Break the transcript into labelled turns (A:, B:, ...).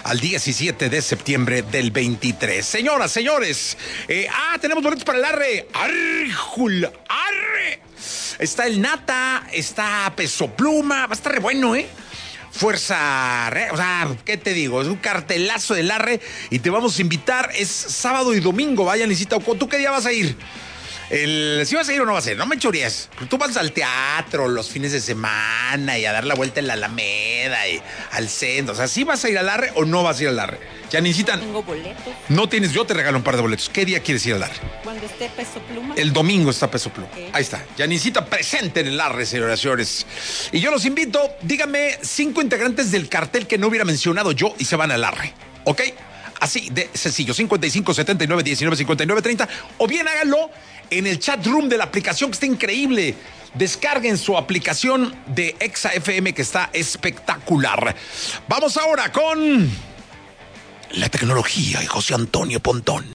A: al 17 de septiembre del 23. Señoras, señores, tenemos boletos para el Arre. ¡Arre! ¡Arre! Está el Nata, está Peso Pluma, va a estar re bueno, Fuerza, o sea, ¿qué te digo? Es un cartelazo del Arre y te vamos a invitar, es sábado y domingo, vaya, necesita. ¿Tú qué día vas a ir? ¿Sí vas a ir o no vas a ir? No me chorías. Tú vas al teatro los fines de semana y a dar la vuelta en la Alameda y al centro. O sea, ¿sí vas a ir al Arre o no vas a ir al Arre? Ya necesitan.
B: No tengo boletos.
A: No tienes, yo te regalo un par de boletos. ¿Qué día quieres ir al Arre?
B: Cuando esté Peso Pluma.
A: El domingo está Peso Pluma.
B: Okay.
A: Ahí está. Ya necesita presente en el Arre, señoras y señores. Y yo los invito, díganme 5 integrantes del cartel que no hubiera mencionado yo y se van al Arre. ¿Ok? Así de sencillo, 55 79 19 59 30, o bien háganlo en el chat room de la aplicación que está increíble. Descarguen su aplicación de Exa FM que está espectacular. Vamos ahora con la tecnología y José Antonio Pontón.